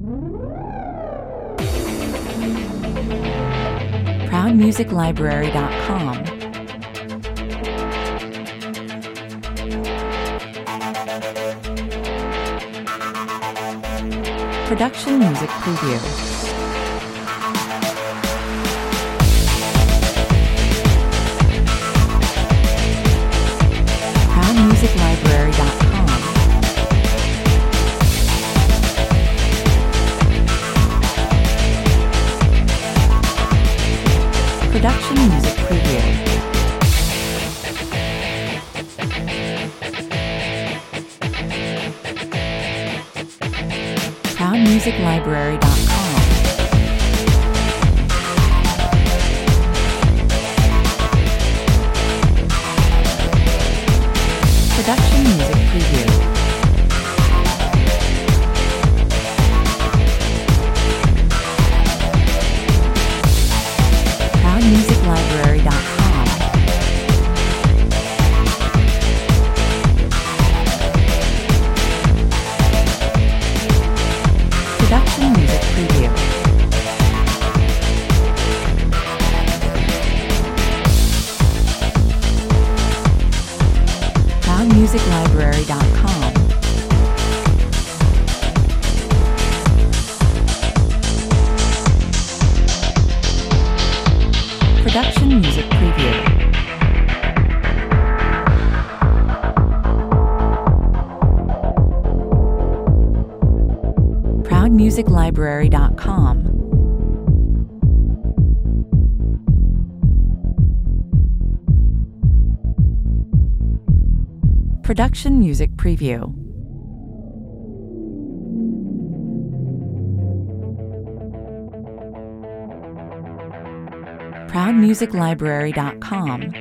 ProudMusicLibrary.com. Production Music Preview. ProudMusicLibrary.com. Production Music Preview. ProudMusicLibrary.com. Production Music Preview. ProudMusicLibrary.com. Production Music Preview. ProudMusicLibrary.com. Production Music Preview. ProudMusicLibrary.com. Production Music Preview. ProudMusicLibrary.com.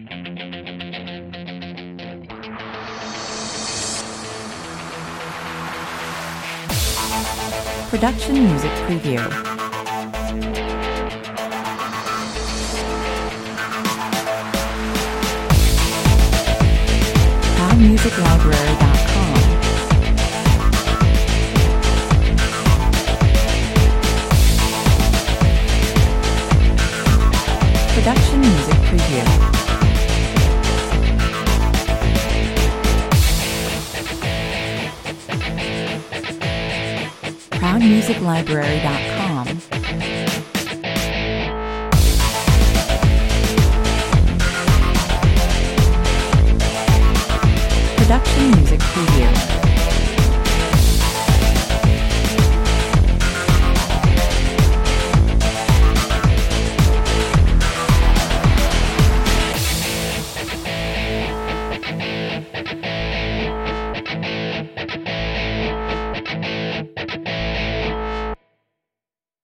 Production Music Preview. ProudMusicLibrary.com. Production Music Preview. ProudMusicLibrary.com. Production Music Preview.